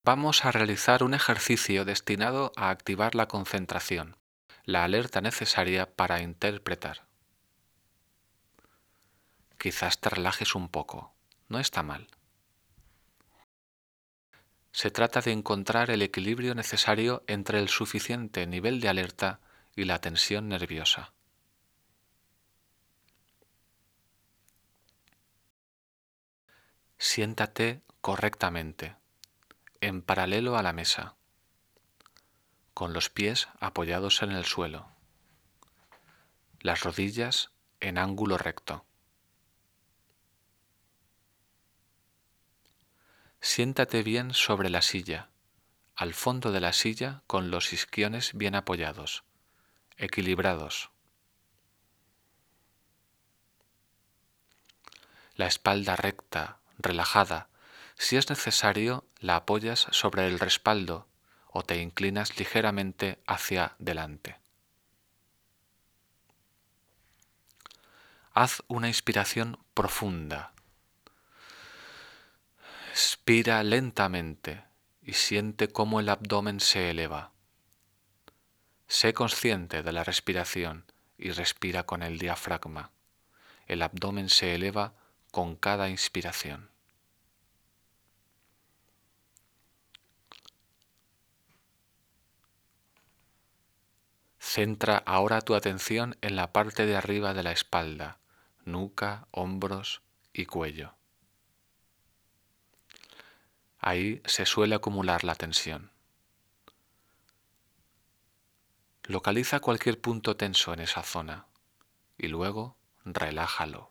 Vamos a realizar un ejercicio destinado a activar la concentración, la alerta necesaria para interpretar. Quizás te relajes un poco, no está mal. Se trata de encontrar el equilibrio necesario entre el suficiente nivel de alerta y la tensión nerviosa. Siéntate correctamente, en paralelo a la mesa, con los pies apoyados en el suelo, las rodillas en ángulo recto. Siéntate bien sobre la silla, al fondo de la silla con los isquiones bien apoyados, equilibrados. La espalda recta, relajada. Si es necesario, la apoyas sobre el respaldo o te inclinas ligeramente hacia delante. Haz una inspiración profunda. Expira lentamente y siente cómo el abdomen se eleva. Sé consciente de la respiración y respira con el diafragma. El abdomen se eleva con cada inspiración. Centra ahora tu atención en la parte de arriba de la espalda, nuca, hombros y cuello. Ahí se suele acumular la tensión. Localiza cualquier punto tenso en esa zona y luego relájalo.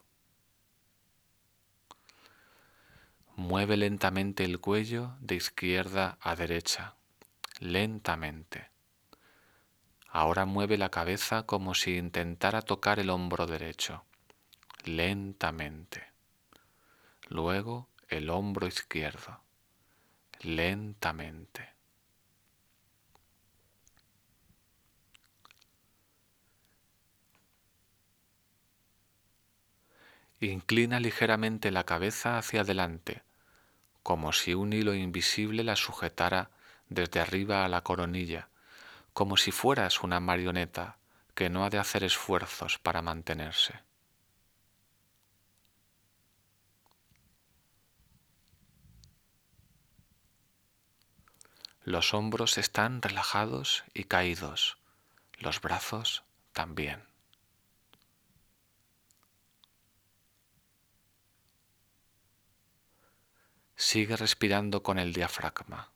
Mueve lentamente el cuello de izquierda a derecha, lentamente. Ahora mueve la cabeza como si intentara tocar el hombro derecho, lentamente. Luego el hombro izquierdo, lentamente. Inclina ligeramente la cabeza hacia adelante, como si un hilo invisible la sujetara desde arriba a la coronilla, como si fueras una marioneta que no ha de hacer esfuerzos para mantenerse. Los hombros están relajados y caídos, los brazos también. Sigue respirando con el diafragma.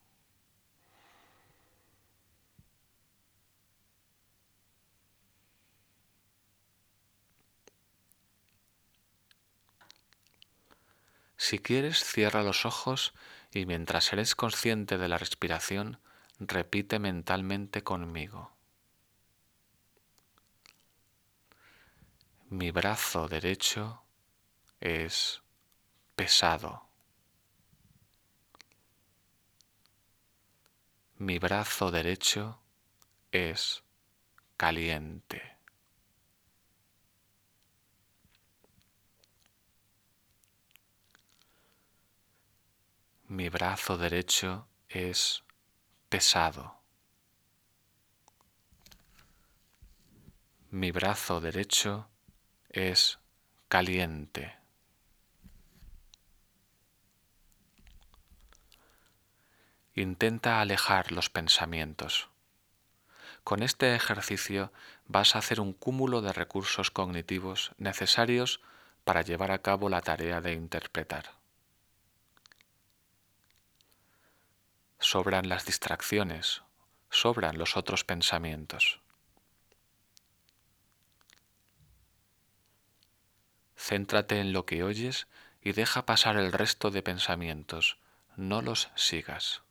Si quieres, cierra los ojos y mientras eres consciente de la respiración, repite mentalmente conmigo. Mi brazo derecho es pesado. Mi brazo derecho es caliente. Mi brazo derecho es pesado. Mi brazo derecho es caliente. Intenta alejar los pensamientos. Con este ejercicio vas a hacer un cúmulo de recursos cognitivos necesarios para llevar a cabo la tarea de interpretar. Sobran las distracciones, sobran los otros pensamientos. Céntrate en lo que oyes y deja pasar el resto de pensamientos, no los sigas.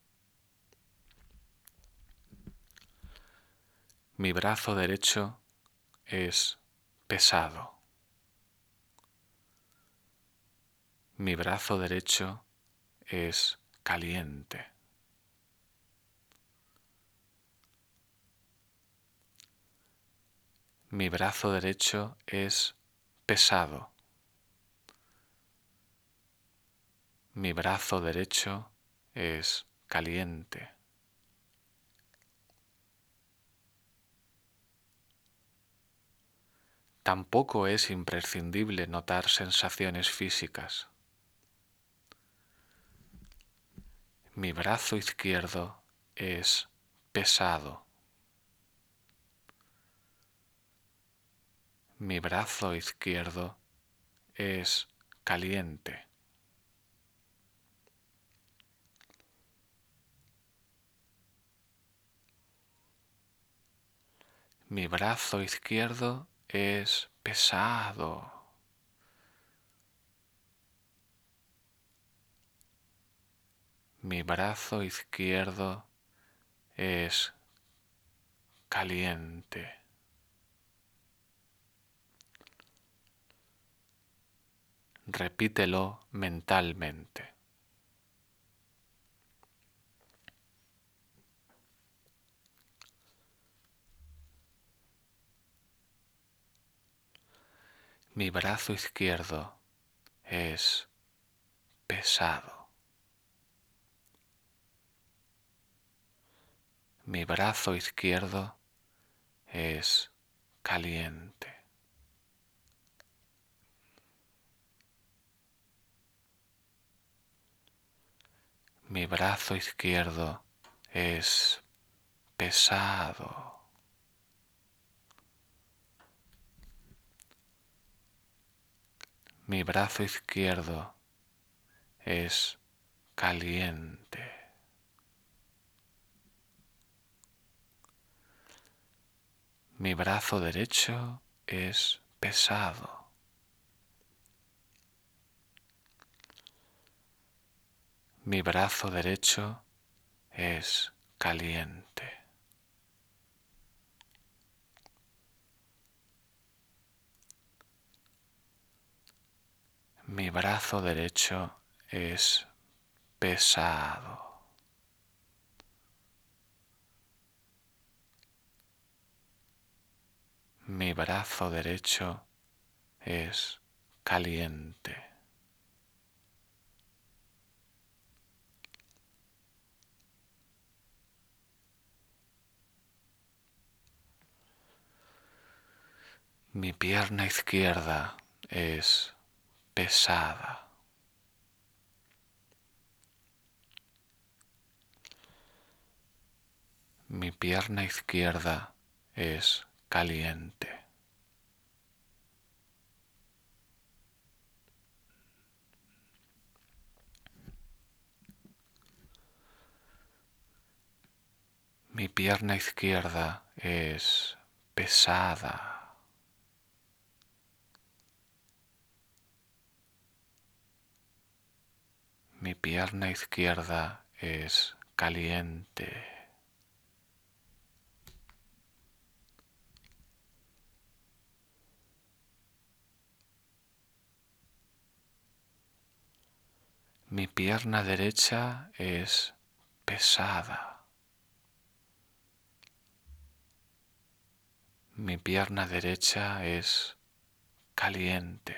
Mi brazo derecho es pesado. Mi brazo derecho es caliente. Mi brazo derecho es pesado. Mi brazo derecho es caliente. Tampoco es imprescindible notar sensaciones físicas. Mi brazo izquierdo es pesado. Mi brazo izquierdo es caliente. Mi brazo izquierdo es pesado. Mi brazo izquierdo es caliente. Repítelo mentalmente. Mi brazo izquierdo es pesado. Mi brazo izquierdo es caliente. Mi brazo izquierdo es pesado. Mi brazo izquierdo es caliente. Mi brazo derecho es pesado. Mi brazo derecho es caliente. Mi brazo derecho es pesado. Mi brazo derecho es caliente. Mi pierna izquierda es pesada. Mi pierna izquierda es caliente. Mi pierna izquierda es pesada. Mi pierna izquierda es caliente. Mi pierna derecha es pesada. Mi pierna derecha es caliente.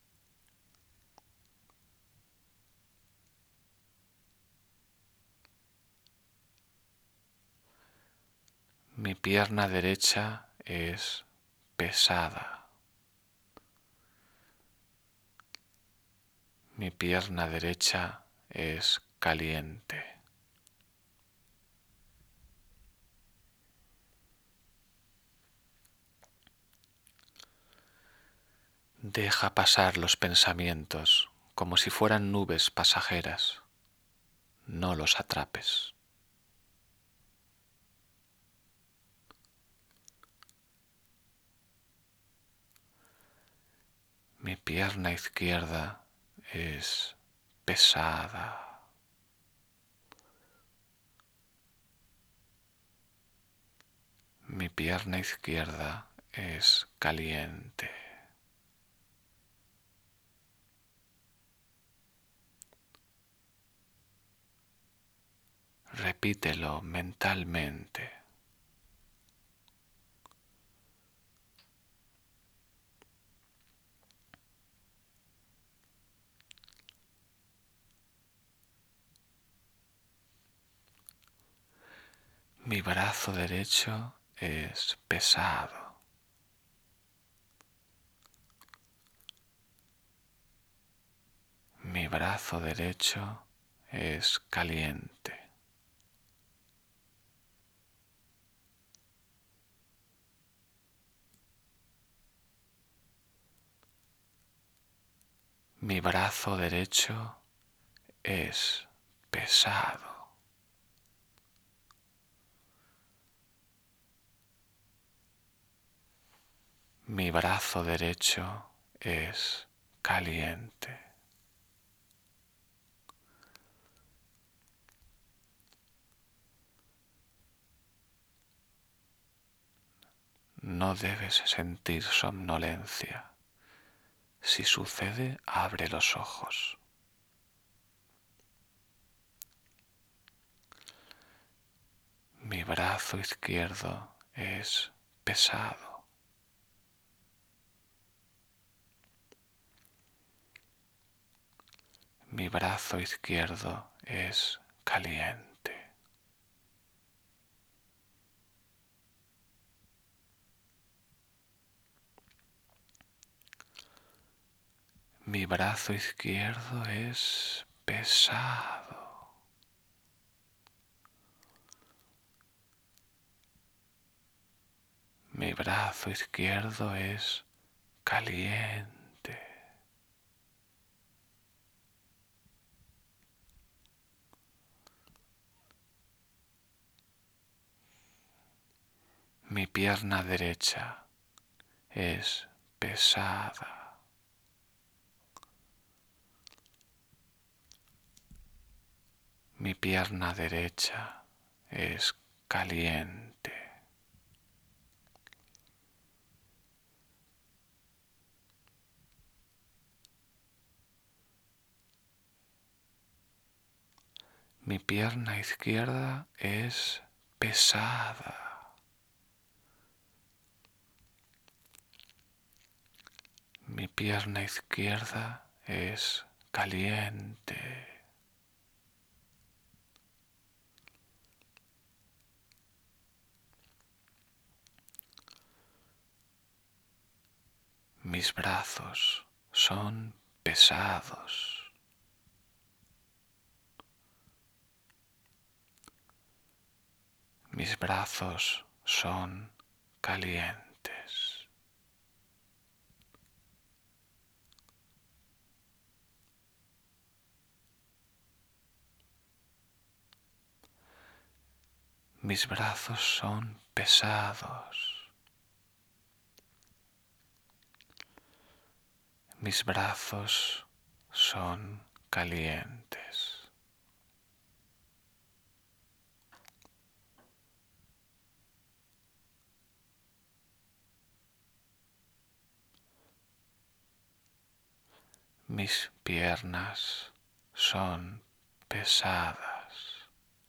Mi pierna derecha es pesada. Mi pierna derecha es caliente. Deja pasar los pensamientos como si fueran nubes pasajeras. No los atrapes. Mi pierna izquierda es pesada. Mi pierna izquierda es caliente. Repítelo mentalmente. Mi brazo derecho es pesado. Mi brazo derecho es caliente. Mi brazo derecho es pesado. Mi brazo derecho es caliente. No debes sentir somnolencia. Si sucede, abre los ojos. Mi brazo izquierdo es pesado. Mi brazo izquierdo es caliente. Mi brazo izquierdo es pesado. Mi brazo izquierdo es caliente. Mi pierna derecha es pesada. Mi pierna derecha es caliente. Mi pierna izquierda es pesada. Mi pierna izquierda es caliente. Mis brazos son pesados. Mis brazos son calientes. Mis brazos son pesados. Mis brazos son calientes. Mis piernas son pesadas.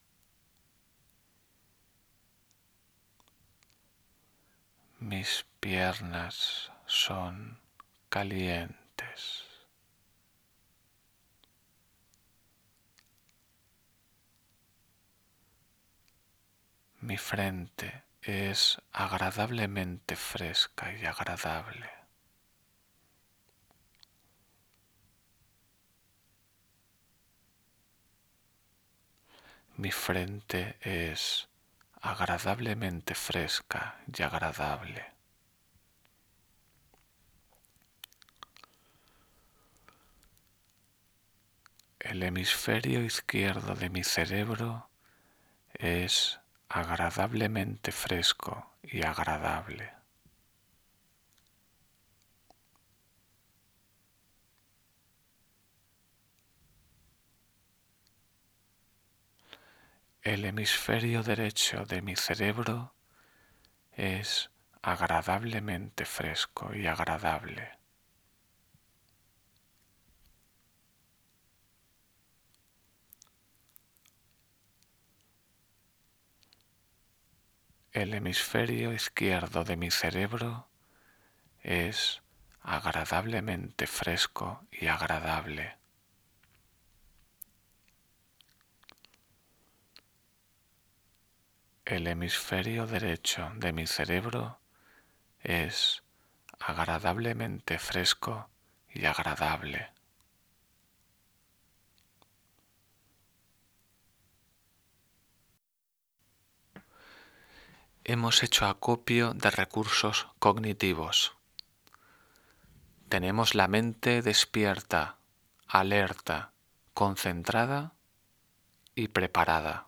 Mis piernas son calientes. Mi frente es agradablemente fresca y agradable. Mi frente es agradablemente fresca y agradable. El hemisferio izquierdo de mi cerebro es agradablemente fresco y agradable. El hemisferio derecho de mi cerebro es agradablemente fresco y agradable. El hemisferio izquierdo de mi cerebro es agradablemente fresco y agradable. El hemisferio derecho de mi cerebro es agradablemente fresco y agradable. Hemos hecho acopio de recursos cognitivos. Tenemos la mente despierta, alerta, concentrada y preparada.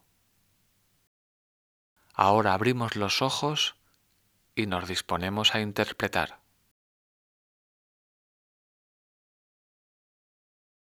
Ahora abrimos los ojos y nos disponemos a interpretar.